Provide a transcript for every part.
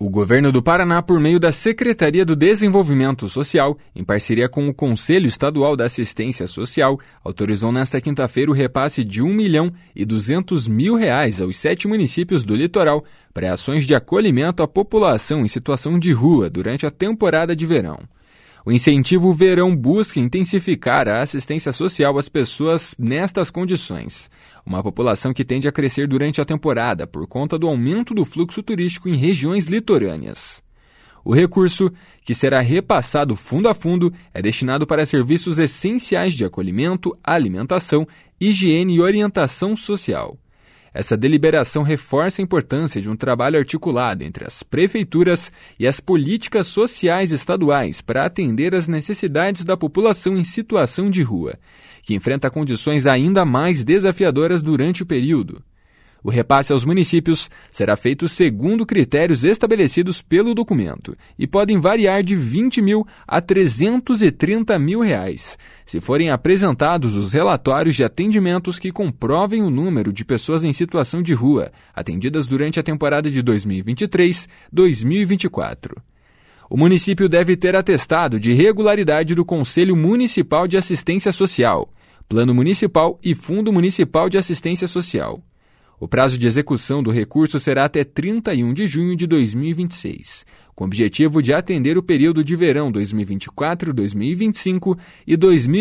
O governo do Paraná, por meio da Secretaria do Desenvolvimento Social, em parceria com o Conselho Estadual da Assistência Social, autorizou nesta quinta-feira o repasse de R$ 1.200.000 aos 7 municípios do litoral para ações de acolhimento à população em situação de rua durante a temporada de verão. O incentivo Verão busca intensificar a assistência social às pessoas nestas condições. Uma população que tende a crescer durante a temporada por conta do aumento do fluxo turístico em regiões litorâneas. O recurso, que será repassado fundo a fundo, é destinado para serviços essenciais de acolhimento, alimentação, higiene e orientação social. Essa deliberação reforça a importância de um trabalho articulado entre as prefeituras e as políticas sociais estaduais para atender às necessidades da população em situação de rua, que enfrenta condições ainda mais desafiadoras durante o período. O repasse aos municípios será feito segundo critérios estabelecidos pelo documento e podem variar de R$ 20.000 a R$ 330.000, se forem apresentados os relatórios de atendimentos que comprovem o número de pessoas em situação de rua atendidas durante a temporada de 2023-2024. O município deve ter atestado de regularidade do Conselho Municipal de Assistência Social, Plano Municipal e Fundo Municipal de Assistência Social. O prazo de execução do recurso será até 31 de junho de 2026, com o objetivo de atender o período de verão 2024-2025 e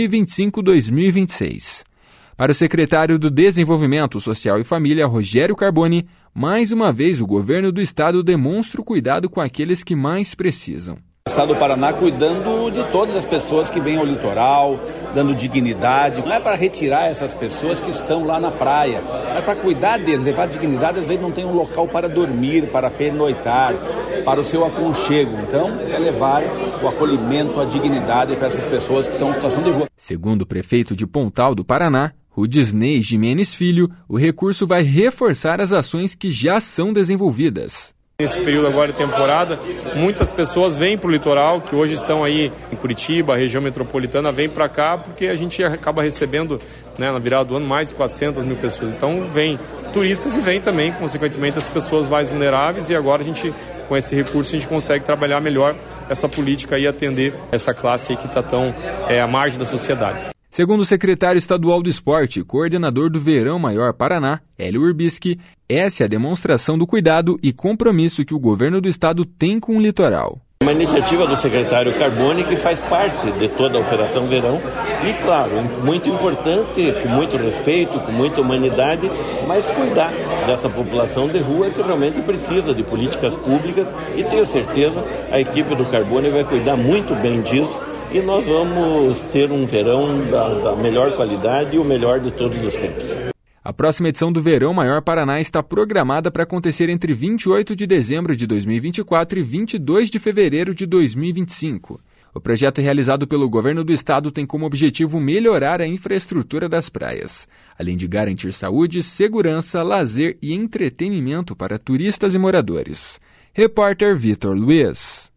2025-2026. Para o secretário do Desenvolvimento Social e Família, Rogério Carboni, mais uma vez o governo do estado demonstra o cuidado com aqueles que mais precisam. O estado do Paraná cuidando de todas as pessoas que vêm ao litoral, dando dignidade. Não é para retirar essas pessoas que estão lá na praia, é para cuidar deles, levar dignidade. Às vezes não tem um local para dormir, para pernoitar, para o seu aconchego. Então, é levar o acolhimento, a dignidade para essas pessoas que estão em situação de rua. Segundo o prefeito de Pontal do Paraná, Rudisney Jimenez Filho, o recurso vai reforçar as ações que já são desenvolvidas. Nesse período agora de temporada, muitas pessoas vêm para o litoral, que hoje estão aí em Curitiba, a região metropolitana, vêm para cá porque a gente acaba recebendo, na virada do ano, mais de 400 mil pessoas. Então vêm turistas e vêm também, consequentemente, as pessoas mais vulneráveis, e agora a gente, com esse recurso, a gente consegue trabalhar melhor essa política e atender essa classe aí que está tão à margem da sociedade. Segundo o secretário estadual do esporte e coordenador do Verão Maior Paraná, Hélio Urbischi, essa é a demonstração do cuidado e compromisso que o governo do estado tem com o litoral. Uma iniciativa do secretário Carboni que faz parte de toda a Operação Verão e, claro, muito importante, com muito respeito, com muita humanidade, mas cuidar dessa população de rua que realmente precisa de políticas públicas, e tenho certeza a equipe do Carboni vai cuidar muito bem disso. E nós vamos ter um verão da melhor qualidade e o melhor de todos os tempos. A próxima edição do Verão Maior Paraná está programada para acontecer entre 28 de dezembro de 2024 e 22 de fevereiro de 2025. O projeto realizado pelo governo do estado tem como objetivo melhorar a infraestrutura das praias, além de garantir saúde, segurança, lazer e entretenimento para turistas e moradores. Repórter Vitor Luiz.